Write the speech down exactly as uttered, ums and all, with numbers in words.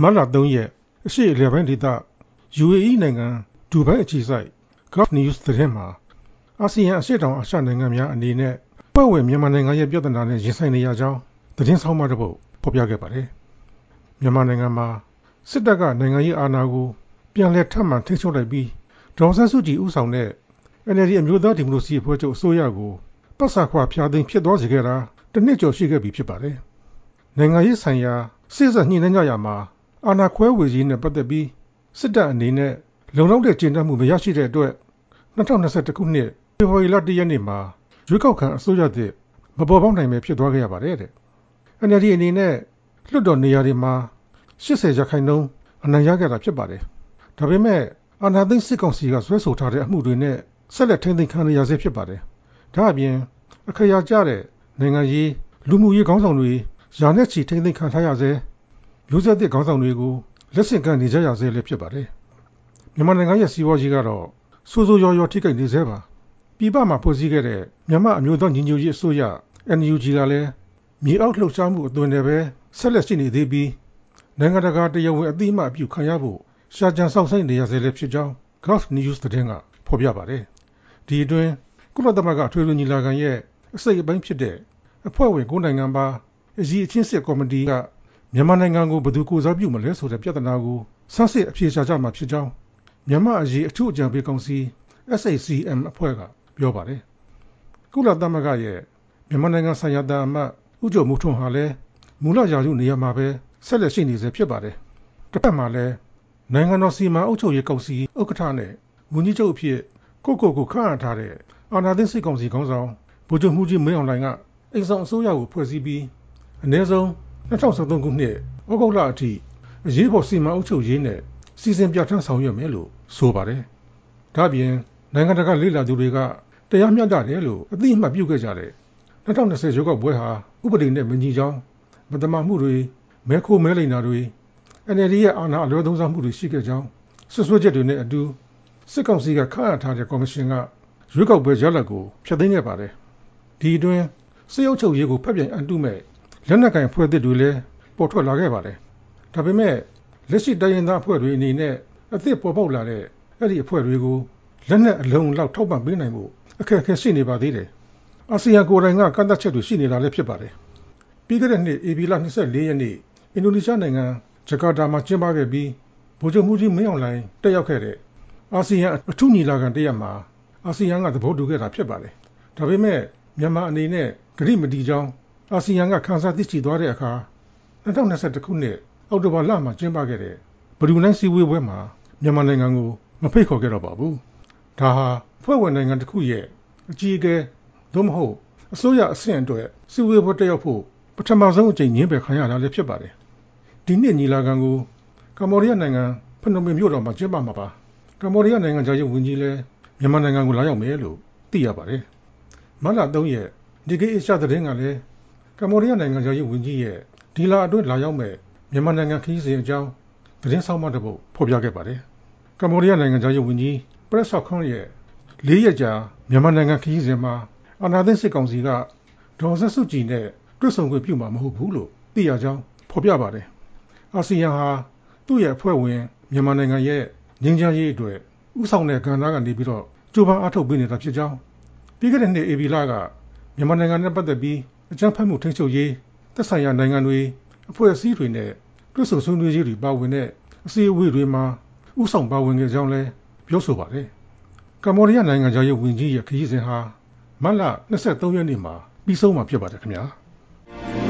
မတ်လသုံးရက်အရှေ့အလယ်ပိုင်းဒေသ ယူ အေ အီ နိုင်ငံဒူဘိုင်းအခြေစိုက် Gulf News သတင်းမှာအာဆီယံအရှေ့တောင်အာရှနိုင်ငံများအနေနဲ့အဖွဲ့ဝင်မြန်မာနိုင်ငံရဲ့ပြဿနာနဲ့ရင်ဆိုင်နေရကြောင်းသတင်းဆောင်းပါးတစ်ပုဒ်ဖော်ပြခဲ့ပါတယ်။မြန်မာနိုင်ငံမှာစစ်တပ်ကနိုင်ငံရေးအာဏာကိုပြန်လည်ထပ်မံထိန်းချုပ်လိုက်ပြီးဒေါ်အောင်ဆန်းစုကြည်ဦးဆောင်တဲ့ အန် အယ်လ် ဒီ အမျိုးသားဒီမိုကရေစီအဖွဲ့ချုပ်အစိုးရကိုပတ်စာခွာဖျားသိမ်းဖြစ်သွားစေခဲ့တာတစ်နှစ်ကျော်ရှိခဲ့ပြီဖြစ်ပါတယ်။နိုင်ငံရေးဆိုင်ရာစေ့စပ်ညှိနှိုင်းကြရာမှာအာဏာခွဲဝေရေးနဲ့ပတ်သက်ပြီးစစ်တပ်အနေနဲ့လုံလောက်တဲ့ကျေနပ်မှုမရရှိတဲ့အတွက်၂၀၂၁ခုနှစ်ဖေဖော်ဝါရီလတစ်ရက်နေ့မှာရွေးကောက်ခံအစိုးရသစ်မပေါ်ပေါက်နိုင်ပဲဖြစ်သွားခဲ့ရပါတယ်တဲ့။ အန် အယ်လ် ဒီ အနေနဲ့လွှတ်တော်နေရာတွေမှာ၈၀ရာခိုင်နှုန်းအနိုင်ရခဲ့တာဖြစ်ပါတယ်။ဒါပေမဲ့အာဏာသိမ်းစစ်ကောင်စီကဆွဲဆိုထားတဲ့အမှုတွေနဲ့ဆက်လက်ထိန်းသိမ်းခံနေရဆဲဖြစ်ပါတယ်။ဒါအပြင်အခရာကျတဲ့နိုင်ငံရေးလူမှုရေးခေါင်းဆောင်တွေရာနဲ့ချီထိန်းသိမ်းခံထားရဆဲမျိုးဆက်သစ်ခေါင်းဆောင်တွေကိုလက်ဆင့်ကမ်းနေကြရဆဲလည်းဖြစ်ပါတယ်။မြန်မာနိုင်ငံရဲ့စီးပွားရေးကတော့ဆိုးဆိုးရွားရွားထိခိုက်နေဆဲပါ။ပြည်ပမှာဖွဲ့စည်းခဲ့တဲ့မြန်မာအမျိုးသားညီညွတ်ရေးအစိုးရ အန် ယူ ဂျီ ကလည်းမြေအောက်လှုပ်ရှားမှုအသွင်နဲ့ပဲဆက်လက်ရှိနေသေးပြီးနိုင်ငံတကာတရားဝင်အသိအမှတ်ပြုခံရဖို့ရှာကြံစောင့်ဆိုင်းနေရဆဲလည်းဖြစ်ကြောင်း Gulf News သတင်းကဖော်ပြပါတယ်။ဒီအတွင်းကုလသမဂ္ဂအထွေထွေညီလာခံရဲ့အစိတ်အပိုင်းဖြစ်တဲ့အဖွဲ့ဝင်ကိုးနိုင်ငံပါအရေးအချင်းစစ်ကော်မတီကမြန်မာနိုင်ငံကိုဘယ်သူကိုယ်စားပြုမလဲဆိုတဲ့ပြဿနာကိုဆန်းစစ်အဖြေရှာကြမှာဖြစ်ကြောင်းမြန်မာအရေးအထူးအကြံပေးကောင်စီ အက်စ် အေ စီ အမ် အဖွဲ့ကပြောပါတယ်။ကုလသမဂ္ဂရဲ့မြန်မာနိုင်ငံဆိုင်ရာတန်အမတ်ဦးကျော်မိုးထွန်းဟာလည်းမူလရာထူးနေရာမှာပဲဆက်လက်ရှိနေဆဲဖြစ်ပါတယ်။တစ်ဖက်မှာလည်းနိုင်ငံတော်စီမံအုပ်ချုပ်ရေးကောင်စီဥက္ကဋ္ဌနဲ့ဝန်ကြီးချုပ်အဖြစ်ကိုယ့်ကိုယ်ကိုခန့်အပ်ထားတဲ့အာဏာသိမ်းစစ်ကောင်စီခေါင်းဆောင်ဗိုလ်ချုပ်မှူးကြီးမင်းအောင်လှိုင်ကအိမ်ဆောင်အစိုးရကိုဖွဲ့စည်းပြီးအနည်းဆုံး၂၀၁၃ခုနှစ်ဩဂုတ်လအထိအရေးပေါ်စီမံအုပ်ချုပ်ရေးနဲ့စီစဉ်ပြဋ္ဌာန်းဆောင်ရွက်မယ်လို့ဆိုပါတယ်။ဒါ့အပြင်နိုင်ငံတကာလေ့လာသူတွေကတရားမျှတတယ်လို့အသိအမှတ်ပြုခဲ့ကြတဲ့၂၀၂၀ရွေးကောက်ပွဲဟာဥပဒေနဲ့မညီကြောင်းမတမာမှုတွေမဲခိုးမဲလိမ်တာတွေ အန် အယ်လ် ဒီ ရဲ့အာဏာအလွဲသုံးစားမှုတွေရှိခဲ့ကြောင်းဆွဆွဲချက်တွေနဲ့အတူစစ်ကောင်စီကခန့်အပ်ထားတဲ့ကော်မရှင်ကရွေးကောက်ပွဲရလဒ်ကိုဖျက်သိမ်းခဲ့ပါတယ်။ဒီအတွင်းစစ်အုပ်ချုပ်ရေးကိုဖက်ပြိုင်အန်တုမဲ့လက်နက်ကိုင်အဖွဲ့အသစ်တွေလည်းပေါ်ထွက်လာခဲ့ပါတယ်။ဒါပေမဲ့လက်ရှိတိုင်းရင်းသားအဖွဲ့တွေအနေနဲ့အသစ်ပေါ်ပေါက်လာတဲ့အဲ့ဒီအဖွဲ့တွေကိုလက်နက်အလုံးလောက်ထောက်ပံ့ပေးနိုင်ဖို့အခက်အခဲရှိနေပါသေးတယ်။အာဆီယံကိုယ်တိုင်ကကန့်သတ်ချက်တွေရှိနေတာလည်းဖြစ်ပါတယ်။ပြီးခဲ့တဲ့နှစ်ဧပြီလ၂၄ရက်နေ့အင်ဒိုနီးရှားနိုင်ငံဂျကာတာမှာကျင်းပခဲ့ပြီးဗိုလ်ချုပ်မှူးကြီးမင်းအောင်လှိုင်တက်ရောက်ခဲ့တဲ့အာဆီယံအထူးညီလာခံတစ်ရပ်မှာအာဆီယံကသဘောတူခဲ့တာဖြစ်ပါတယ်။ဒါပေမဲ့မြန်မာအနေနဲ့ကတိမတည်ကြောင်းအာဆီယံကခန်းစားသိရှိသွားတဲ့အခါ၂၀၂၁ခုနှစ်အောက်တိုဘာလမှာကျင်းပခဲ့တဲ့ဘရူနိုင်းစည်းဝေးပွဲမှာမြန်မာနိုင်ငံကိုမဖိတ်ခေါ်ခဲ့တော့ပါဘူး။ဒါဟာဖွဲ့ဝင်နိုင်ငံတစ်ခုရဲ့အကြီးအကဲသို့မဟုတ်အစိုးရအဆင့်အတွက်စည်းဝေးပွဲတက်ရောက်ဖို့ပထမဆုံးအကြိမ်ညှင်းပယ်ခံရတာလည်းဖြစ်ပါတယ်။ဒီနှစ်ညီလာခံကိုကမ္ဘောဒီးယားနိုင်ငံဖနွမ်ပင်မြို့တော်မှာကျင်းပမှာပါ။ကမ္ဘောဒီးယားနိုင်ငံခြားရေးဝန်ကြီးလည်းမြန်မာနိုင်ငံကိုလာရောက်မယ်လို့သိရပါတယ်။မတ်လသုံးရက်ဒီကေအေရှာသတင်းကလည်းကမ္ဘောဒီးယားနိုင်ငံခြားရေးဝန်ကြီးရဲ့ဒီလအတွင်းလာရောက်မဲ့မြန်မာနိုင်ငံခရီးစဉ်အကြောင်းသတင်းဆောင်မတစ်ပုဒ်ဖော်ပြခဲ့ပါတယ်။ကမ္ဘောဒီးယားနိုင်ငံခြားရေးဝန်ကြီးပရက်ဆော့ခွန်းရဲ့လေးရက်ကြာမြန်မာနိုင်ငံခရီးစဉ်မှာအာဏာသိမ်းစစ်ကောင်စီကဒေါ်အောင်ဆန်းစုကြည်နဲ့တွေ့ဆုံခွင့်ပြုမှာမဟုတ်ဘူးလို့သိရကြောင်းဖော်ပြပါတယ်။အာဆီယံဟာသူ့ရဲ့အဖွဲ့ဝင်မြန်မာနိုင်ငံရဲ့ငြိမ်းချမ်းရေးအတွက်ဥဆောင်တဲ့ကဏ္ဍကနေပြီးတော့ကြိုးပမ်းအားထုတ်ပေးနေတာဖြစ်ကြောင်းပြီးခဲ့တဲ့နှစ်ဧပြီလကမြန်မာနိုင်ငံနဲ့ပတ်သက်ပြီးအကြမ်းဖက်မှုထိန်းချုပ်ရေးသက်ဆိုင်ရာနိုင်ငံတွေအဖွဲ့အစည်းတွေနဲ့တွေ့ဆုံဆွေးနွေးရေးတွေပါဝင်တဲ့အစည်းအဝေးတွေမှာဥဆောင်ပါဝင်ခဲ့ကြောင်းလည်းပြောဆိုပါတယ်။ကမ္ဘောဒီးယားနိုင်ငံခြားရေးဝန်ကြီးရဲ့ခရီးစဉ်ဟာမတ်လ၂၃ရက်နေ့မှာပြီးဆုံးမှာဖြစ်ပါတယ်ခင်ဗျာ။